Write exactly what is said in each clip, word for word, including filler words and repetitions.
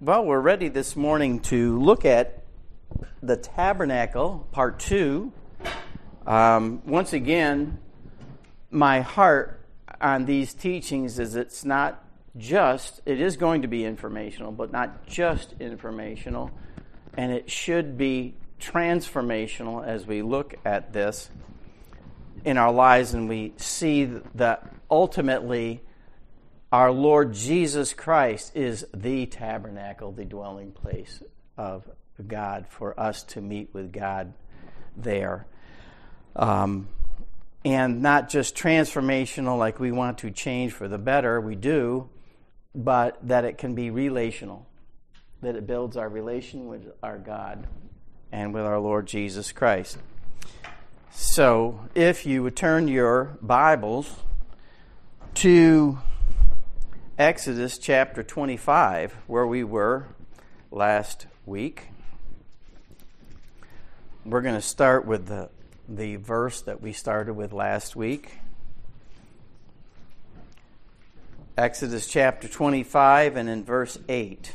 Well, we're ready this morning to look at the tabernacle, part two. Um, once again, my heart on these teachings is it's not just, it is going to be informational, but not just informational, and it should be transformational as we look at this in our lives and we see that ultimately our Lord Jesus Christ is the tabernacle, the dwelling place of God for us to meet with God there. Um, and not just transformational like we want to change for the better, we do, but that it can be relational, that it builds our relation with our God and with our Lord Jesus Christ. So if you would turn your Bibles to Exodus chapter twenty-five, where we were last week. We're going to start with the, the verse that we started with last week. Exodus chapter twenty-five and in verse eight.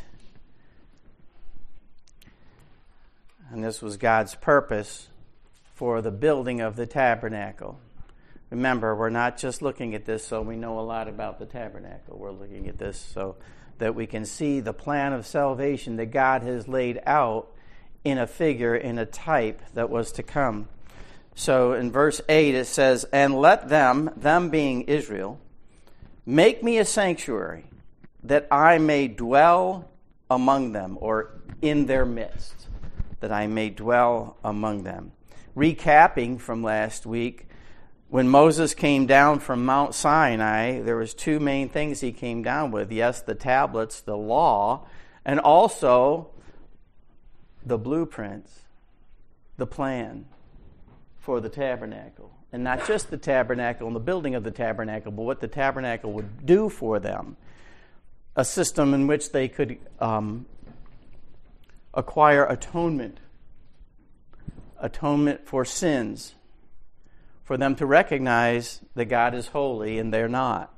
And this was God's purpose for the building of the tabernacle. Remember, we're not just looking at this so we know a lot about the tabernacle. We're looking at this so that we can see the plan of salvation that God has laid out in a figure, in a type that was to come. So in verse eight it says, "And let them, them being Israel, make me a sanctuary, that I may dwell among them," or in their midst, that I may dwell among them. Recapping from last week, when Moses came down from Mount Sinai, there was two main things he came down with. Yes, the tablets, the law, and also the blueprints, the plan for the tabernacle. And not just the tabernacle and the building of the tabernacle, but what the tabernacle would do for them. A system in which they could um, acquire atonement, atonement for sins, for them to recognize that God is holy and they're not.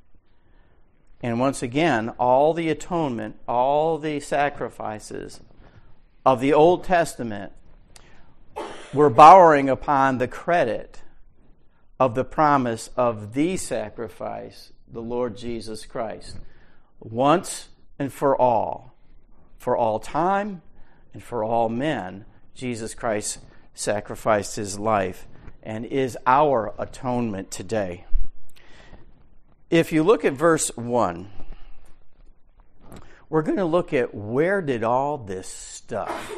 And once again, all the atonement, all the sacrifices of the Old Testament were borrowing upon the credit of the promise of the sacrifice, the Lord Jesus Christ, once and for all, for all time and for all men. Jesus Christ sacrificed his life and is our atonement today. If you look at verse one, we're going to look at where did all this stuff,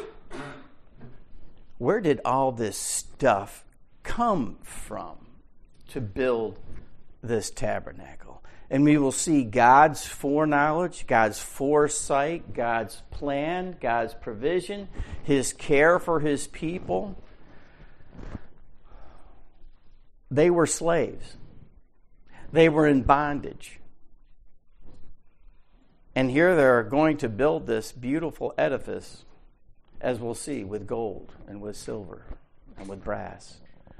where did all this stuff come from to build this tabernacle? And we will see God's foreknowledge, God's foresight, God's plan, God's provision, his care for his people. They were slaves. They were in bondage. And here they're going to build this beautiful edifice, as we'll see, with gold and with silver and with brass,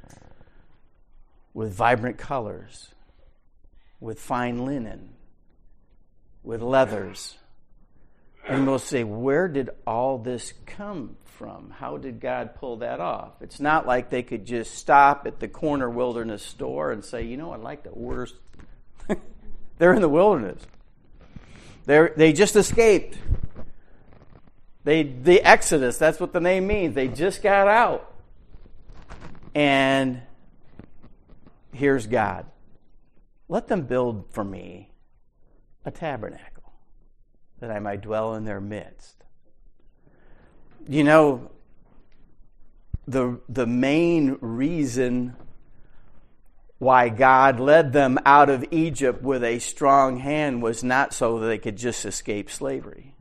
with vibrant colors, with fine linen, with leathers. And we'll say, where did all this come from? How did God pull that off? It's not like they could just stop at the corner wilderness store and say, you know, I'd like to order. They're in the wilderness. They they just escaped. They the Exodus, that's what the name means. They just got out. And here's God. Let them build for me a tabernacle, that I might dwell in their midst. You know, the the main reason why God led them out of Egypt with a strong hand was not so that they could just escape slavery.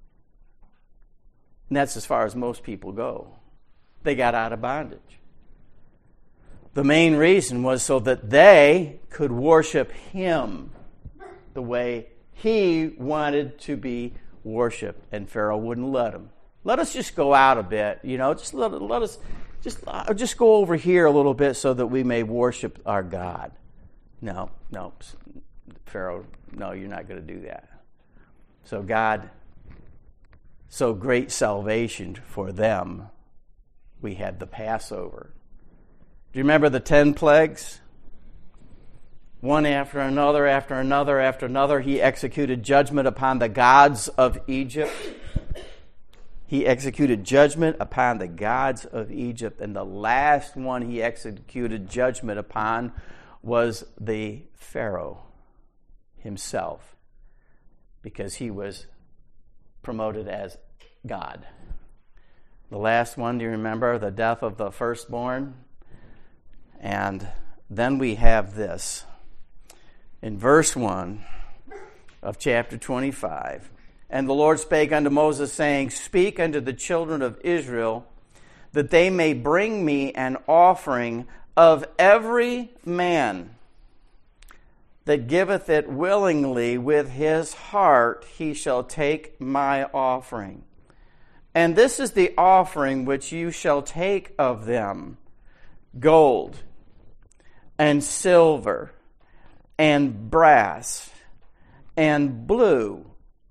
And that's as far as most people go. They got out of bondage. The main reason was so that they could worship him the way he wanted to be worshipped, and Pharaoh wouldn't let him. Let us just go out a bit, you know, just let, let us just uh, just go over here a little bit so that we may worship our God. No, no, Pharaoh, no, you're not going to do that. So God so great salvation for them. We had the Passover. Do you remember the ten plagues? One after another, after another, after another, he executed judgment upon the gods of Egypt. He executed judgment upon the gods of Egypt. And the last one he executed judgment upon was the Pharaoh himself, because he was promoted as God. The last one, do you remember? The death of the firstborn. And then we have this. In verse one of chapter twenty-five, and the Lord spake unto Moses, saying, Speak unto the children of Israel, that they may bring me an offering of every man that giveth it willingly with his heart, he shall take my offering. And this is the offering which you shall take of them: gold and silver and brass and blue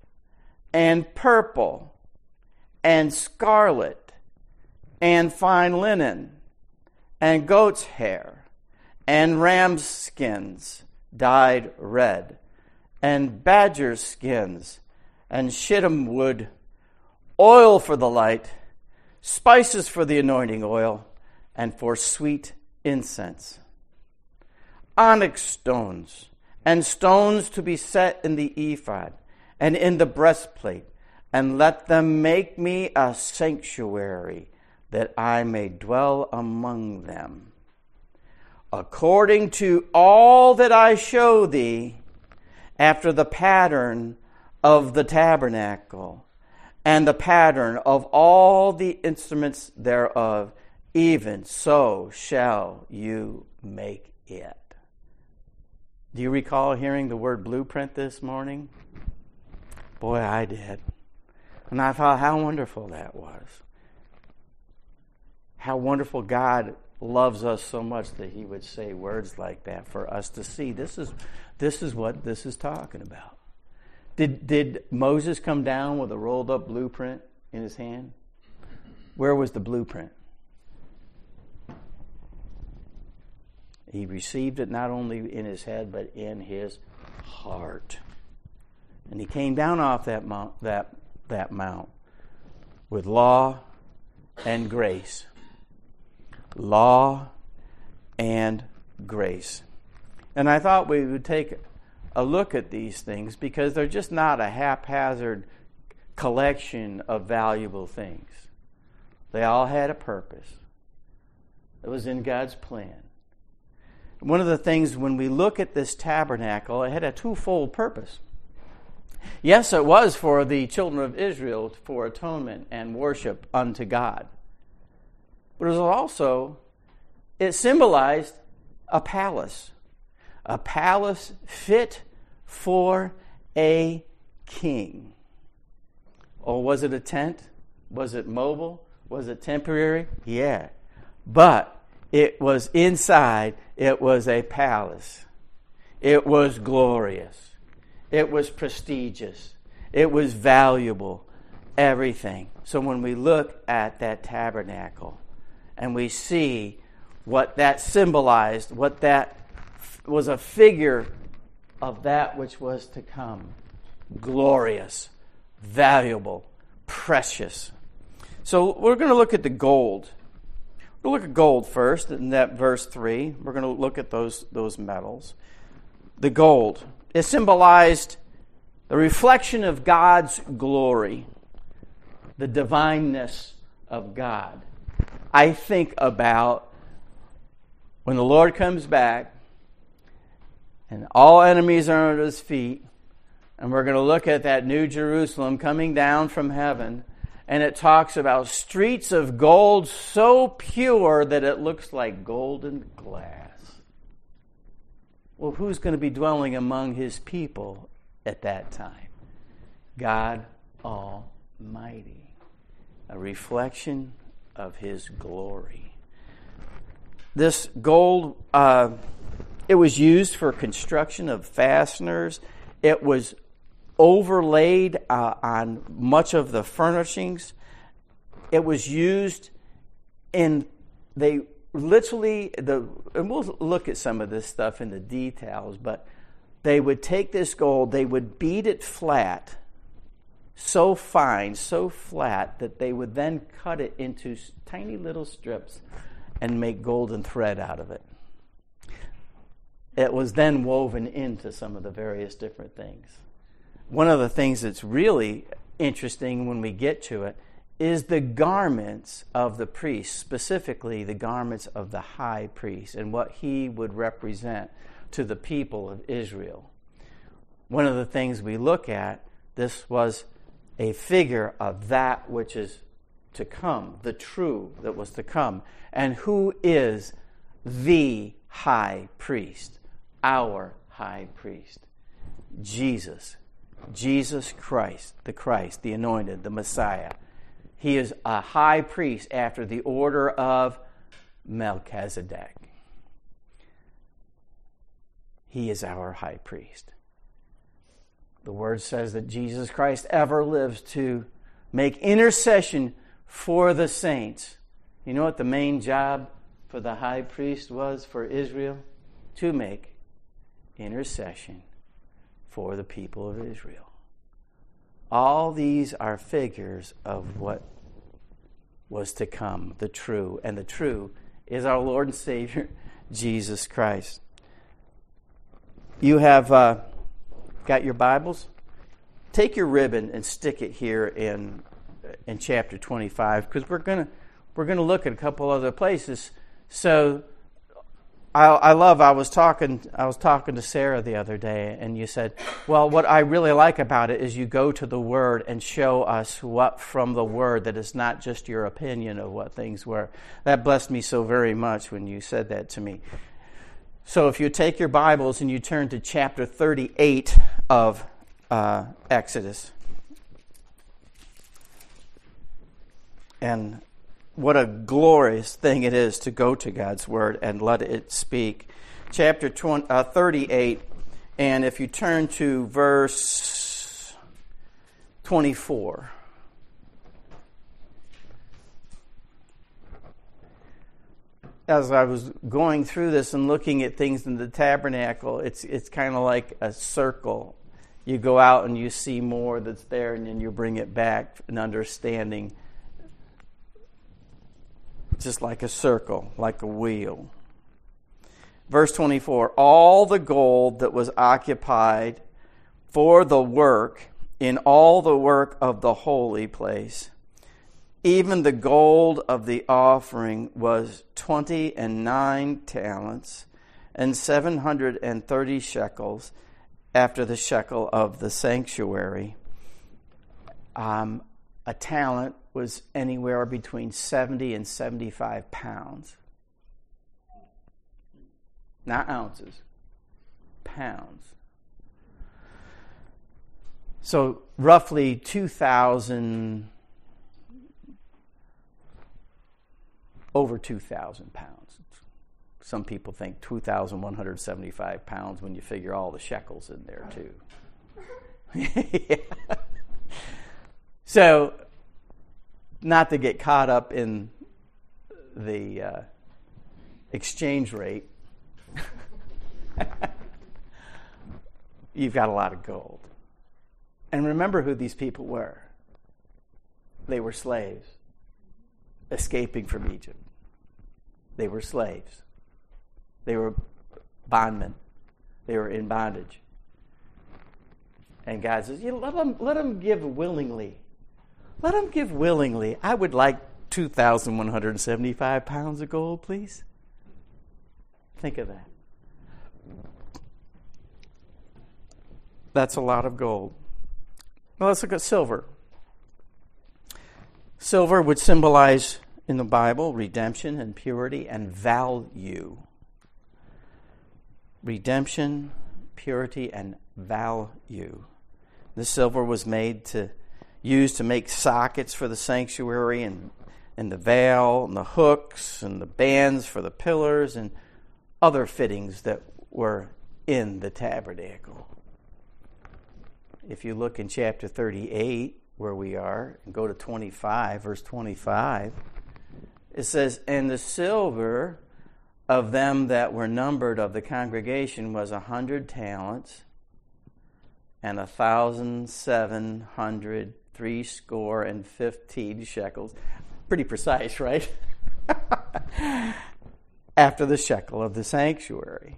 and purple and scarlet and fine linen and goat's hair and ram's skins dyed red and badger's skins and shittim wood, oil for the light, spices for the anointing oil, and for sweet incense, onyx stones, and stones to be set in the ephod and in the breastplate, and let them make me a sanctuary, that I may dwell among them. According to all that I show thee, after the pattern of the tabernacle, and the pattern of all the instruments thereof, even so shall you make it. Do you recall hearing the word blueprint this morning? Boy, I did. And I thought how wonderful that was. How wonderful God loves us so much that he would say words like that for us to see. This is this is what this is talking about. Did did Moses come down with a rolled up blueprint in his hand? Where was the blueprint? He received it not only in his head, but in his heart. And he came down off that mount, that, that mount with law and grace. Law and grace. And I thought we would take a look at these things, because they're just not a haphazard collection of valuable things. They all had a purpose. It was in God's plan. One of the things, when we look at this tabernacle, it had a twofold purpose. Yes, it was for the children of Israel for atonement and worship unto God. But it was also, it symbolized a palace. A palace fit for a king. Or was it a tent? Was it mobile? Was it temporary? Yeah. But it was inside, it was a palace. It was glorious. It was prestigious. It was valuable. Everything. So when we look at that tabernacle and we see what that symbolized, what that was a figure of that which was to come. Glorious, valuable, precious. So we're going to look at the gold. We'll look at gold first, in that verse three. We're going to look at those, those metals. The gold. It symbolized the reflection of God's glory, the divineness of God. I think about when the Lord comes back and all enemies are under his feet, and we're going to look at that new Jerusalem coming down from heaven, and it talks about streets of gold so pure that it looks like golden glass. Well, who's going to be dwelling among his people at that time? God Almighty. A reflection of his glory. This gold, uh, it was used for construction of fasteners. It was overlaid uh, on much of the furnishings. It was used in, they literally, the and we'll look at some of this stuff in the details, but they would take this gold, they would beat it flat, so fine, so flat, that they would then cut it into tiny little strips and make golden thread out of it. It was then woven into some of the various different things. One of the things that's really interesting when we get to it is the garments of the priest, specifically the garments of the high priest and what he would represent to the people of Israel. One of the things we look at, this was a figure of that which is to come, the true that was to come. And who is the high priest? Our high priest. Jesus. Jesus Christ, the Christ, the anointed, the Messiah. He is a high priest after the order of Melchizedek. He is our high priest. The word says that Jesus Christ ever lives to make intercession for the saints. You know what the main job for the high priest was for Israel? To make intercession for the people of Israel. All these are figures of what was to come, the true. And the true is our Lord and Savior, Jesus Christ. You have uh, got your Bibles? Take your ribbon and stick it here in in chapter twenty-five, because we're gonna we're gonna look at a couple other places. So I, I love. I was talking. I was talking to Sarah the other day, and you said, "Well, what I really like about it is you go to the Word and show us what from the Word, that is not just your opinion of what things were." That blessed me so very much when you said that to me. So, if you take your Bibles and you turn to chapter thirty-eight of uh, Exodus, and what a glorious thing it is to go to God's Word and let it speak. Chapter twenty, uh, thirty-eight, and if you turn to verse twenty-four. As I was going through this and looking at things in the tabernacle, it's it's kind of like a circle. You go out and you see more that's there, and then you bring it back, an understanding. Just like a circle, like a wheel. Verse twenty-four, all the gold that was occupied for the work, in all the work of the holy place, even the gold of the offering was twenty and nine talents, and seven hundred and thirty shekels, after the shekel of the sanctuary. Um, a talent was anywhere between seventy and seventy-five pounds. Not ounces, pounds. So roughly two thousand, over two thousand pounds. Some people think two thousand one hundred seventy-five pounds when you figure all the shekels in there too. Yeah. So, not to get caught up in the uh, exchange rate, you've got a lot of gold. And remember who these people were. They were slaves escaping from Egypt. They were slaves. They were bondmen. They were in bondage. And God says, you know, let them, let them give willingly. Let them give willingly. I would like two thousand one hundred seventy-five pounds of gold, please. Think of that. That's a lot of gold. Now let's look at silver. Silver would symbolize, in the Bible, redemption and purity and value. Redemption, purity, and value. The silver was made to used to make sockets for the sanctuary, and, and the veil, and the hooks, and the bands for the pillars, and other fittings that were in the tabernacle. if you look in chapter thirty-eight, where we are, and go to twenty-five, verse twenty-five, it says, "And the silver of them that were numbered of the congregation was a hundred talents, and a thousand seven hundred three score and fifteen shekels." Pretty precise, right? After the shekel of the sanctuary.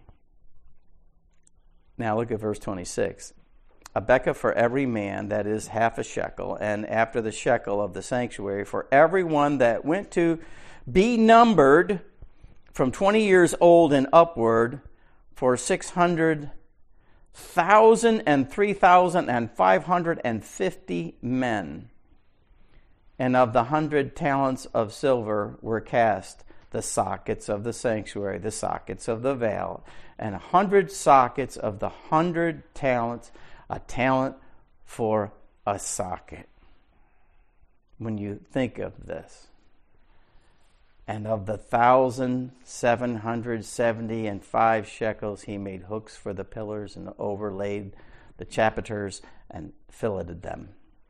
Now look at verse twenty-six. "A bekah for every man, that is half a shekel, and after the shekel of the sanctuary, for every one that went to be numbered from twenty years old and upward, for six hundred thousand and three thousand and five hundred and fifty men. And of the hundred talents of silver were cast the sockets of the sanctuary, the sockets of the veil, and a hundred sockets of the hundred talents, a talent for a socket." When you think of this, "And of the thousand seven hundred seventy and five shekels he made hooks for the pillars and overlaid the chapiters and filleted them."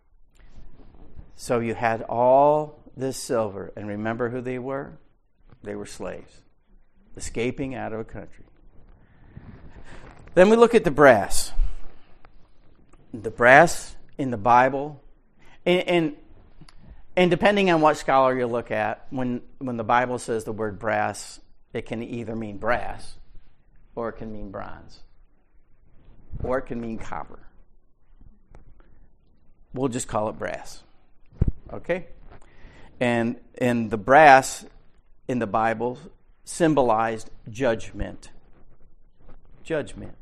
So you had all this silver, and remember who they were? They were slaves, escaping out of a country. Then we look at the brass. The brass in the Bible, and, and and depending on what scholar you look at, when when the Bible says the word brass, it can either mean brass, or it can mean bronze, or it can mean copper. We'll just call it brass. Okay? And and the brass in the Bible symbolized judgment. Judgment.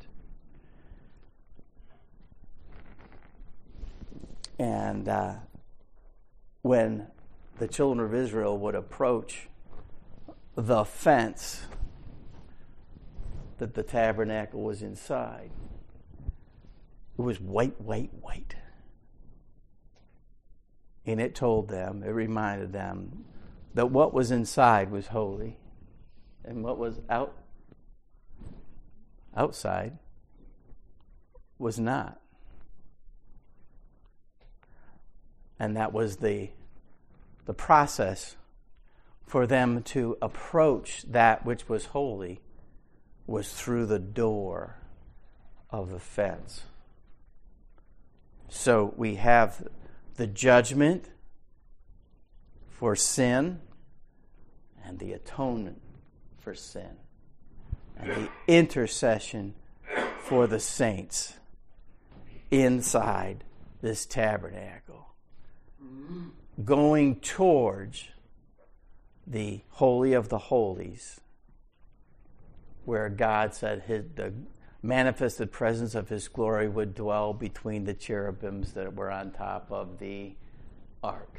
And uh, when the children of Israel would approach the fence that the tabernacle was inside, it was white, white, white. And it told them, it reminded them that what was inside was holy, and what was out outside was not. And that was the the process for them to approach that which was holy, was through the door of the fence. So we have the judgment for sin and the atonement for sin and the intercession for the saints inside this tabernacle, going towards the Holy of the Holies, where God said his, the manifested presence of His glory would dwell between the cherubims that were on top of the ark.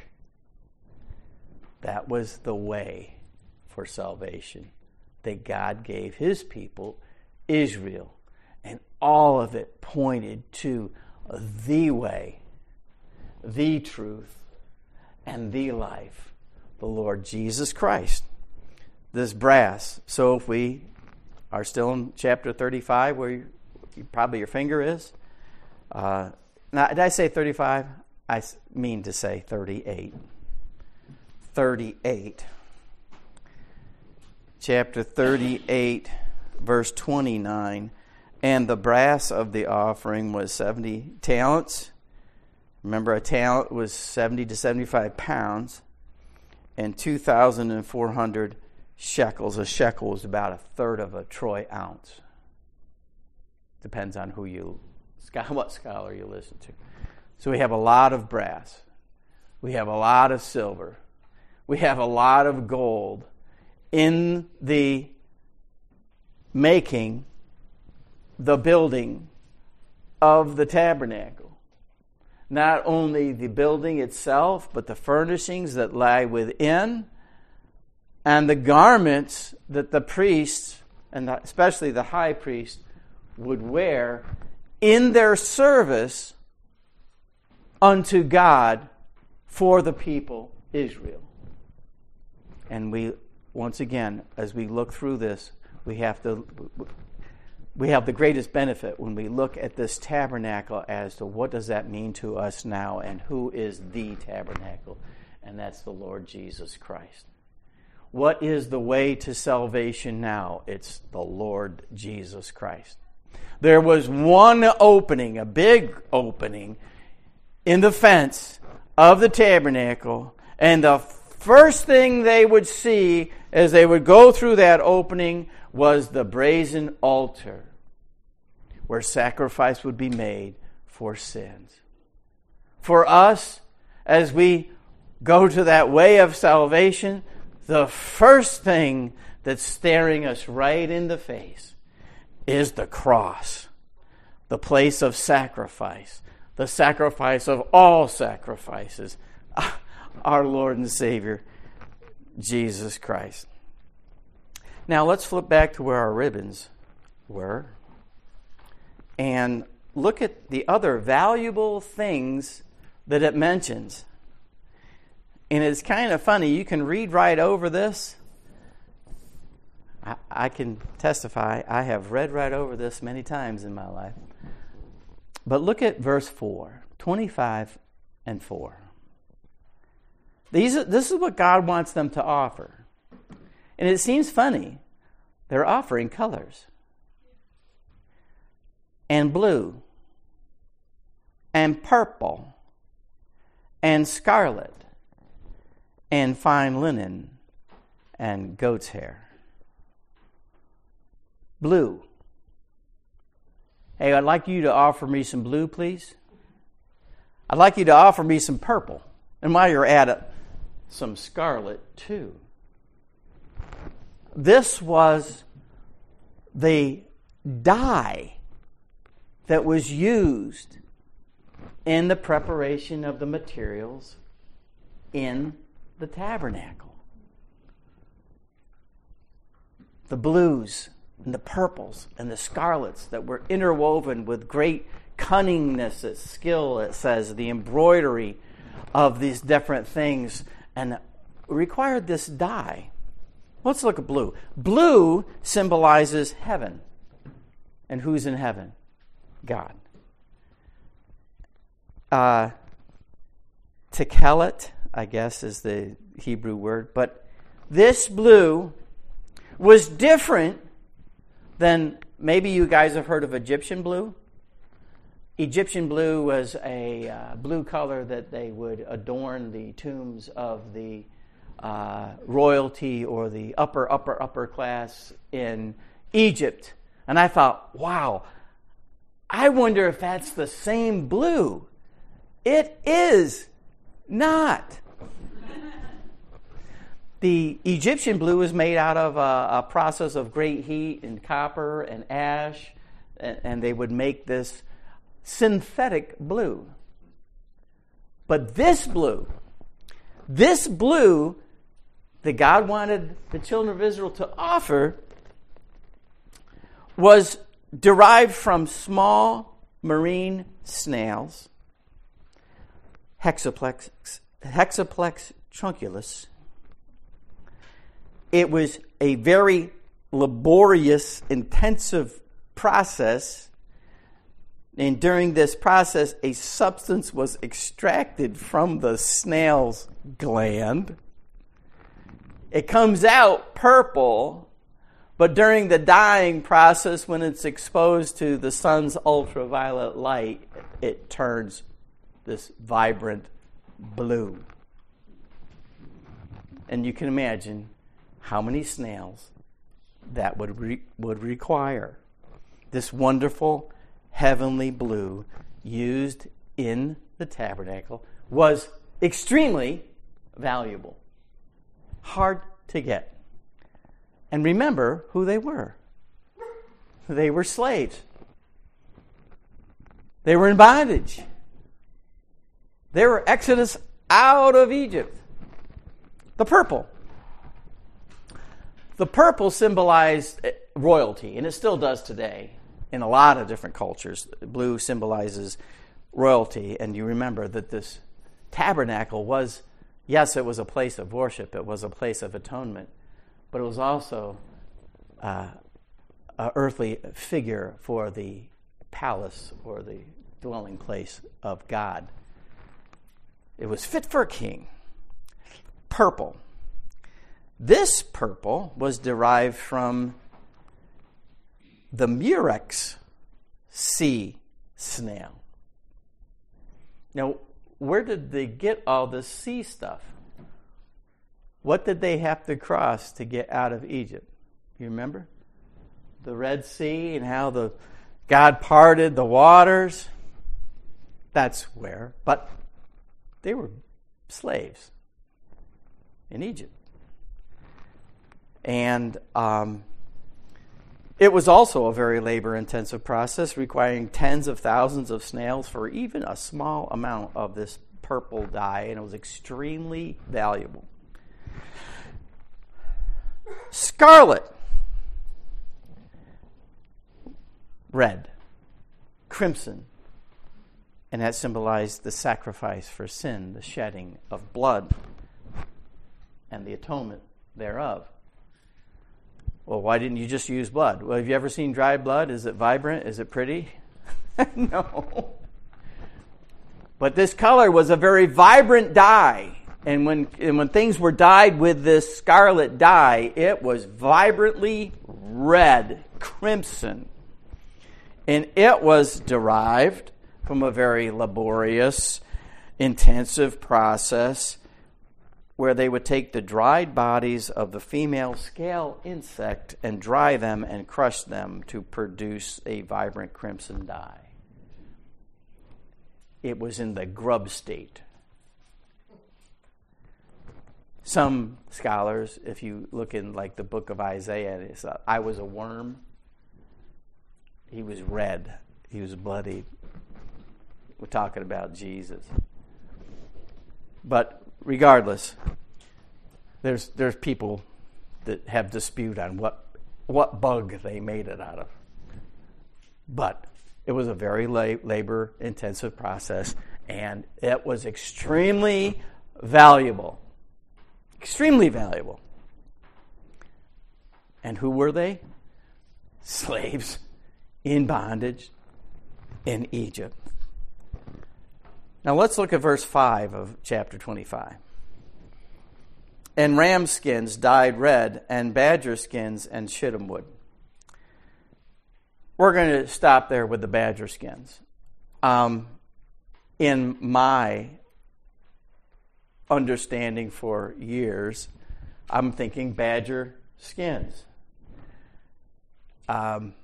That was the way for salvation that God gave His people, Israel, and all of it pointed to the way, the truth, and the life, the Lord Jesus Christ. This brass. So if we are still in chapter thirty-five, where you, you, probably your finger is. Uh, now, did I say thirty-five? I mean to say thirty-eight. thirty-eight. Chapter thirty-eight, verse twenty-nine. "And the brass of the offering was seventy talents." Remember, a talent was seventy to seventy-five pounds, and two thousand four hundred shekels. A shekel was about a third of a troy ounce. Depends on who you, what scholar you listen to. So we have a lot of brass. We have a lot of silver. We have a lot of gold in the making, the building of the tabernacle. Not only the building itself, but the furnishings that lie within, and the garments that the priests, and especially the high priest, would wear in their service unto God for the people Israel. And we, once again, as we look through this, we have to we have the greatest benefit when we look at this tabernacle as to what does that mean to us now and who is the tabernacle, and that's the Lord Jesus Christ. What is the way to salvation now? It's the Lord Jesus Christ. There was one opening, a big opening, in the fence of the tabernacle, and the first thing they would see as they would go through that opening was the brazen altar where sacrifice would be made for sins. For us, as we go to that way of salvation, the first thing that's staring us right in the face is the cross, the place of sacrifice, the sacrifice of all sacrifices, our Lord and Savior, Jesus Christ. Now let's flip back to where our ribbons were and look at the other valuable things that it mentions. And it's kind of funny. You can read right over this. I, I can testify. I have read right over this many times in my life. But look at verse four, twenty-five and four. These are, this is what God wants them to offer. And it seems funny. They're offering colors. And blue. And purple. And scarlet. And fine linen. And goat's hair. Blue. Hey, I'd like you to offer me some blue, please. I'd like you to offer me some purple. And while you're at it, some scarlet too. This was the dye that was used in the preparation of the materials in the tabernacle. The blues and the purples and the scarlets that were interwoven with great cunningness, skill, it says, the embroidery of these different things, and required this dye. Let's look at blue. Blue symbolizes heaven. And who's in heaven? God. Uh, Tekelet, I guess, is the Hebrew word. But this blue was different than, maybe you guys have heard of Egyptian blue. Egyptian blue was a uh, blue color that they would adorn the tombs of the uh, royalty or the upper, upper, upper class in Egypt. And I thought, wow, I wonder if that's the same blue. It is not. The Egyptian blue is made out of a, a process of great heat and copper and ash, and, and they would make this synthetic blue. But this blue, this blue that God wanted the children of Israel to offer was derived from small marine snails, Hexaplex, Hexaplex trunculus. It was a very laborious, intensive process. And during this process, a substance was extracted from the snail's gland. It comes out purple, but during the dyeing process, when it's exposed to the sun's ultraviolet light, it turns this vibrant blue. And you can imagine how many snails that would re- would require. This wonderful heavenly blue used in the tabernacle was extremely valuable. Hard to get. And remember who they were. They were slaves. They were in bondage. They were exodus out of Egypt. The purple. The purple symbolized royalty, and it still does today in a lot of different cultures. Blue symbolizes royalty, and you remember that this tabernacle was, yes, it was a place of worship, it was a place of atonement, but it was also uh, uh, earthly figure for the palace or the dwelling place of God. It was fit for a king. Purple. This purple was derived from the Murex sea snail. Now, where did they get all this sea stuff? What did they have to cross to get out of Egypt? You remember? The Red Sea and how the God parted the waters. That's where. But they were slaves in Egypt. And um, it was also a very labor-intensive process, requiring tens of thousands of snails for even a small amount of this purple dye, and it was extremely valuable. Scarlet. Red. Crimson. And that symbolized the sacrifice for sin, the shedding of blood, and the atonement thereof. Well, why didn't you just use blood? Well, have you ever seen dry blood? Is it vibrant? Is it pretty? No. But this color was a very vibrant dye. And when, and when things were dyed with this scarlet dye, it was vibrantly red, crimson. And it was derived from a very laborious, intensive process where they would take the dried bodies of the female scale insect and dry them and crush them to produce a vibrant crimson dye. It was in the grub state. Some scholars, if you look in like the book of Isaiah, it's, uh, I was a worm. He was red. He was bloodied. We're talking about Jesus. But regardless, there's there's people that have dispute on what what bug they made it out of. But it was a very la- labor-intensive process, and it was extremely valuable. Extremely valuable. And who were they? Slaves in bondage in Egypt. Now let's look at verse five of chapter twenty-five. And ram skins dyed red, and badger skins and shittim wood. We're going to stop there with the badger skins. Um, in my understanding for years, I'm thinking badger skins. Um,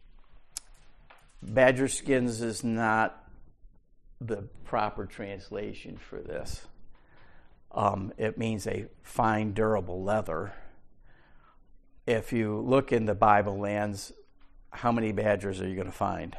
badger skins is not the proper translation for this. Um, it means a fine, durable leather. If you look in the Bible lands, how many badgers are you going to find?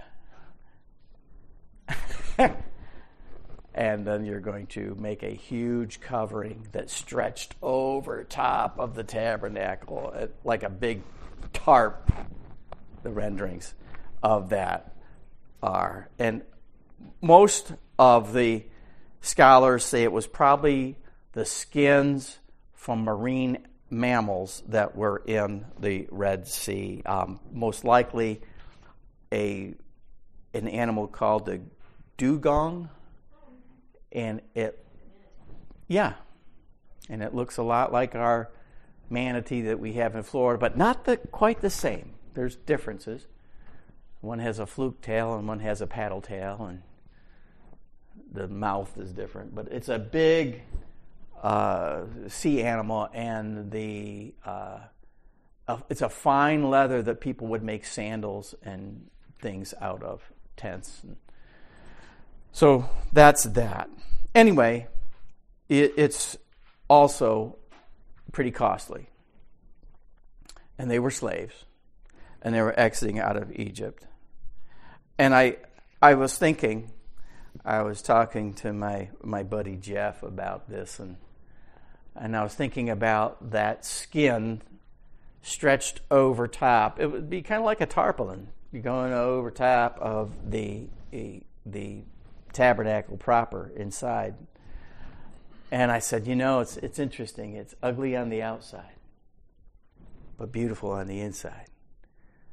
And then you're going to make a huge covering that stretched over top of the tabernacle, like a big tarp. The renderings of that are. And most of the scholars say it was probably the skins from marine mammals that were in the Red Sea. Um, most likely a an animal called the dugong. And it, yeah, and it looks a lot like our manatee that we have in Florida, but not the, quite the same. There's differences. One has a fluke tail and one has a paddle tail, and the mouth is different. But it's a big uh, sea animal, and the uh, uh, it's a fine leather that people would make sandals and things out of, tents. So that's that. Anyway, it, it's also pretty costly. And they were slaves. And they were exiting out of Egypt. And I I was thinking, I was talking to my, my buddy Jeff about this, and and I was thinking about that skin stretched over top. It would be kind of like a tarpaulin. You're going over top of the the tabernacle proper inside. And I said, you know, it's it's interesting. It's ugly on the outside, but beautiful on the inside.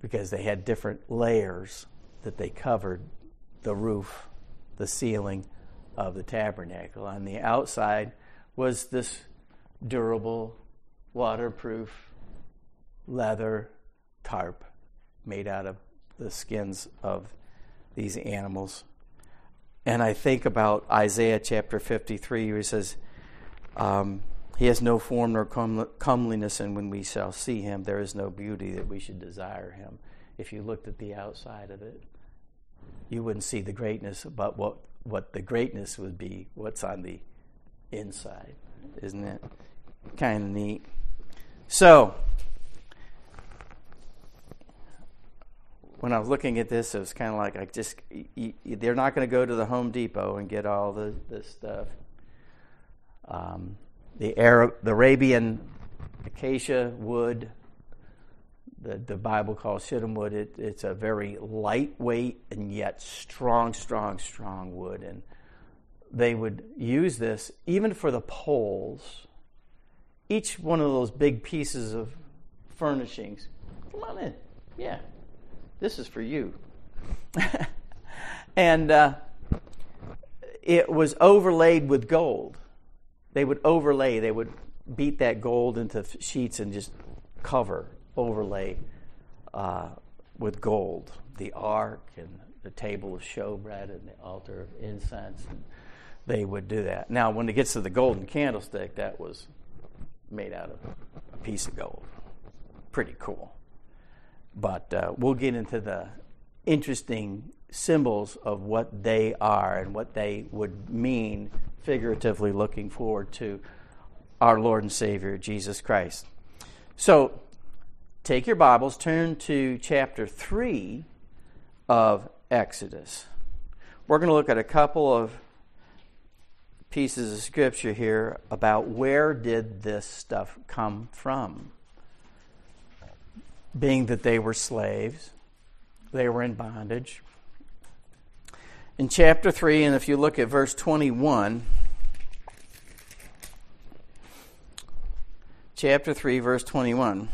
because they had different layers that they covered the roof, the ceiling of the tabernacle. On the outside was this durable, waterproof leather tarp made out of the skins of these animals. And I think about Isaiah chapter fifty-three, where he says, um, he has no form nor comeliness, and when we shall see him, there is no beauty that we should desire him. If you looked at the outside of it, you wouldn't see the greatness, but what, what the greatness would be, what's on the inside. Isn't it kind of neat? So, when I was looking at this, it was kind of like, I just, you, you, they're not going to go to the Home Depot and get all the, this stuff. Um, the Arab, the Arabian acacia wood, the, the Bible calls shittim wood, it, it's a very lightweight and yet strong, strong, strong wood. And they would use this even for the poles. Each one of those big pieces of furnishings. Come on in. Yeah. This is for you. And uh, it was overlaid with gold. They would overlay, they would beat that gold into sheets and just cover, overlay uh, with gold. The ark and the table of showbread and the altar of incense. And they would do that. Now, when it gets to the golden candlestick, that was made out of a piece of gold. Pretty cool. But uh, we'll get into the interesting symbols of what they are and what they would mean figuratively looking forward to our Lord and Savior, Jesus Christ. So, take your Bibles, turn to chapter three of Exodus. We're going to look at a couple of pieces of Scripture here about where did this stuff come from. Being that they were slaves, they were in bondage. In chapter three, and if you look at verse twenty-one, chapter three, verse twenty-one.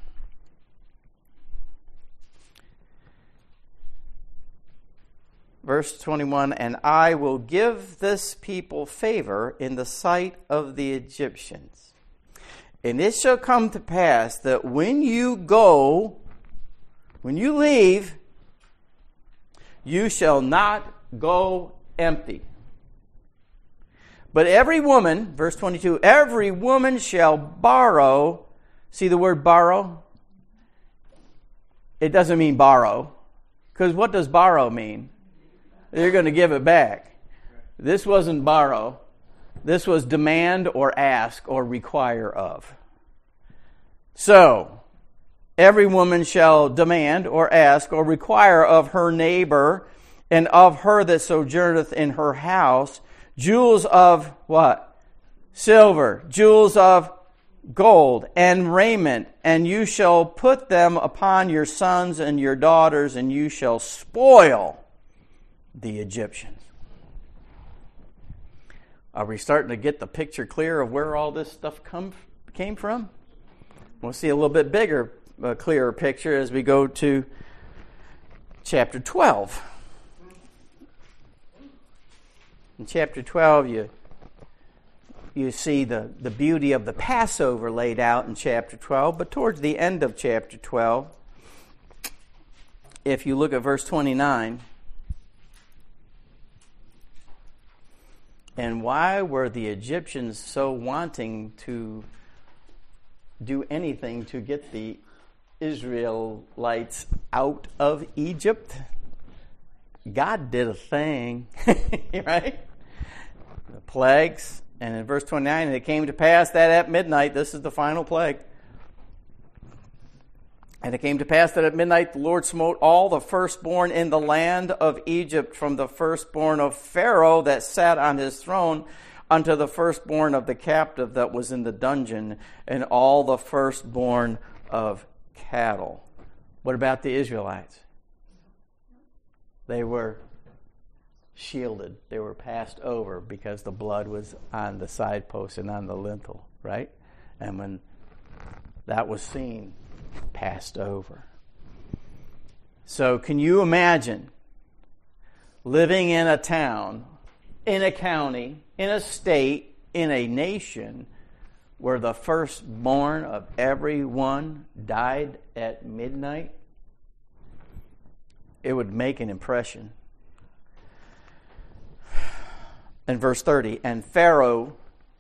Verse twenty-one, and I will give this people favor in the sight of the Egyptians. And it shall come to pass that when you go, when you leave, you shall not go empty. But every woman, verse twenty-two, every woman shall borrow. See the word borrow? It doesn't mean borrow. Because what does borrow mean? You're going to give it back. This wasn't borrow. This was demand or ask or require of. So, every woman shall demand or ask or require of her neighbor and of her that sojourneth in her house jewels of what? Silver, jewels of gold, and raiment, and you shall put them upon your sons and your daughters, and you shall spoil the Egyptians. Are we starting to get the picture clear of where all this stuff come, came from? We'll see a little bit bigger, uh, clearer picture as we go to chapter twelve. In chapter twelve, you you see the, the beauty of the Passover laid out in chapter twelve, but towards the end of chapter twelve, if you look at verse twenty-nine, and why were the Egyptians so wanting to do anything to get the Israelites out of Egypt? God did a thing, right? The plagues. And in verse twenty-nine, and it came to pass that at midnight, this is the final plague. And it came to pass that at midnight the Lord smote all the firstborn in the land of Egypt, from the firstborn of Pharaoh that sat on his throne unto the firstborn of the captive that was in the dungeon, and all the firstborn of cattle. What about the Israelites? They were shielded. They were passed over because the blood was on the side post and on the lintel, right? And when that was seen, passed over. So can you imagine living in a town, in a county, in a state, in a nation where the firstborn of everyone died at midnight? It would make an impression. In verse thirty, and Pharaoh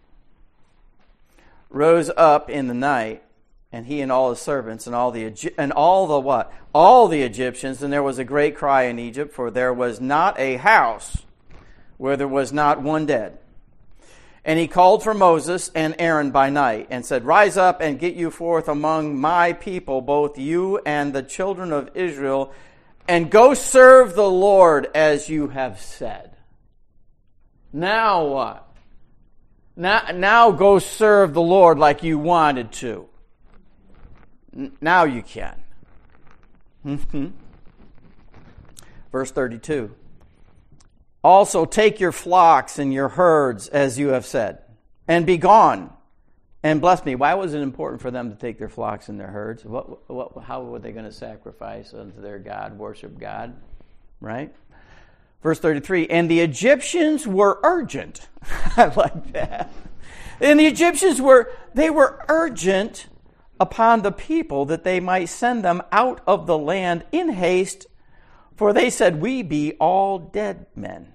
rose up in the night, and he and all his servants and all the and all the what? All the Egyptians, and there was a great cry in Egypt, for there was not a house where there was not one dead. And he called for Moses and Aaron by night, and said, Rise up and get you forth among my people, both you and the children of Israel, and go serve the Lord as you have said. Now what? Now, now go serve the Lord like you wanted to. N- now you can. Mm-hmm. Verse thirty-two. Also take your flocks and your herds as you have said, and be gone, and bless me. Why was it important for them to take their flocks and their herds? What, what, how were they going to sacrifice unto their God, worship God? Right? Verse thirty-three, and the Egyptians were urgent. I like that. And the Egyptians were, they were urgent upon the people that they might send them out of the land in haste, for they said, We be all dead men.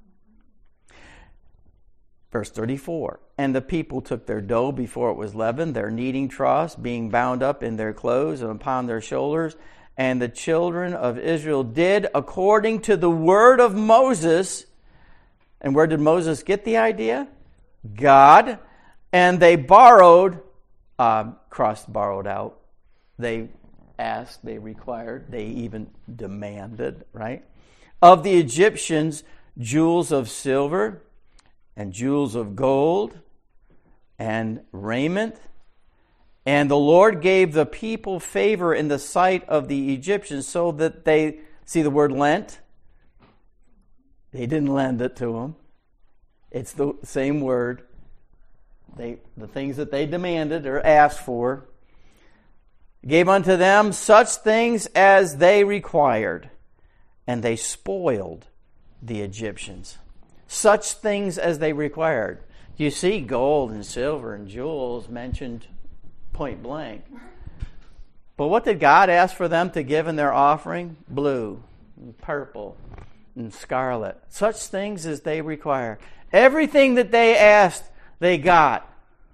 Verse thirty-four, and the people took their dough before it was leavened, their kneading troughs being bound up in their clothes and upon their shoulders. And the children of Israel did according to the word of Moses. And where did Moses get the idea? God. And they borrowed, uh, crossed borrowed out. They asked, they required, they even demanded, right? Of the Egyptians, jewels of silver and jewels of gold and raiment. And the Lord gave the people favor in the sight of the Egyptians, so that they, see the word lent? They didn't lend it to them. It's the same word. They, the things that they demanded or asked for, gave unto them such things as they required, and they spoiled the Egyptians. Such things as they required. You see gold and silver and jewels mentioned point blank. But what did God ask for them to give in their offering? Blue, and purple, and scarlet. Such things as they require. Everything that they asked, they got.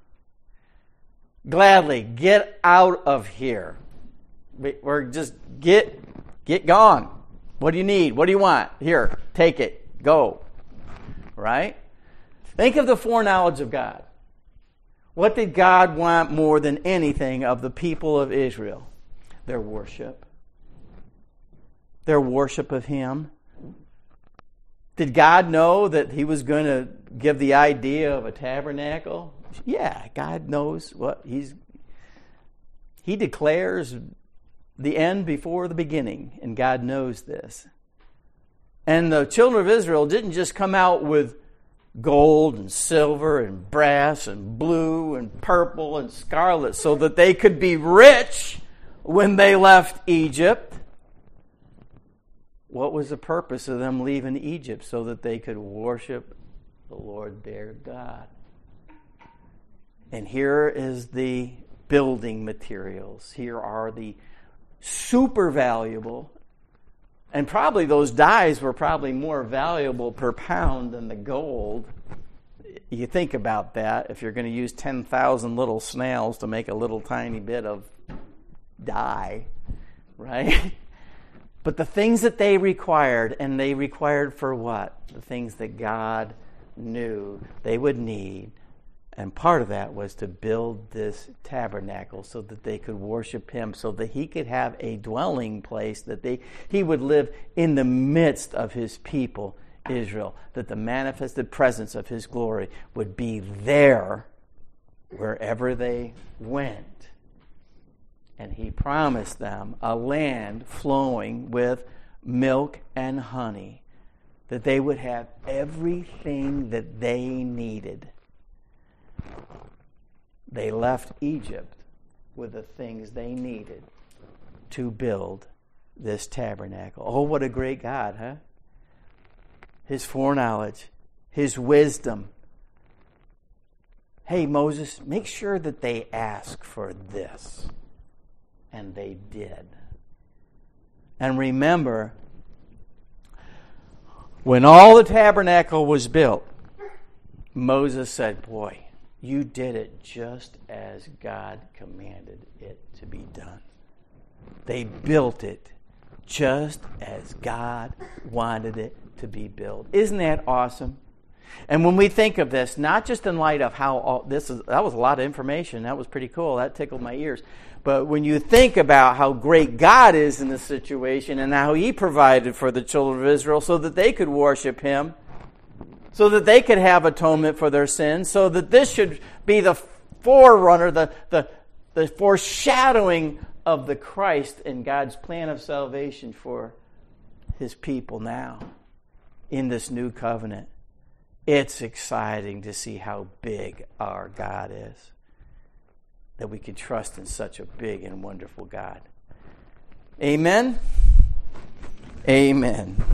Gladly, get out of here. We're just get get gone. What do you need? What do you want? Here, take it. Go. Right? Think of the foreknowledge of God. What did God want more than anything of the people of Israel? Their worship. Their worship of Him. Did God know that He was going to give the idea of a tabernacle? Yeah, God knows what He's... He declares the end before the beginning, and God knows this. And the children of Israel didn't just come out with gold and silver and brass and blue and purple and scarlet so that they could be rich when they left Egypt. What was the purpose of them leaving Egypt? So that they could worship the Lord their God. And here is the building materials. Here are the super valuable, and probably those dyes were probably more valuable per pound than the gold. You think about that. If you're going to use ten thousand little snails to make a little tiny bit of dye, right? But the things that they required, and they required for what? The things that God knew they would need. And part of that was to build this tabernacle so that they could worship Him, so that He could have a dwelling place, that they He would live in the midst of His people, Israel, that the manifested presence of His glory would be there wherever they went. And He promised them a land flowing with milk and honey, that they would have everything that they needed. They left Egypt with the things they needed to build this tabernacle. Oh, what a great God, huh? His foreknowledge, His wisdom. Hey, Moses, make sure that they ask for this. And they did. And remember, when all the tabernacle was built, Moses said, boy, you did it just as God commanded it to be done. They built it just as God wanted it to be built. Isn't that awesome? And when we think of this, not just in light of how all, this is, that was a lot of information. That was pretty cool. That tickled my ears. But when you think about how great God is in this situation and how He provided for the children of Israel so that they could worship Him, so that they could have atonement for their sins, so that this should be the forerunner, the, the, the foreshadowing of the Christ and God's plan of salvation for His people now in this new covenant. It's exciting to see how big our God is, that we can trust in such a big and wonderful God. Amen? Amen.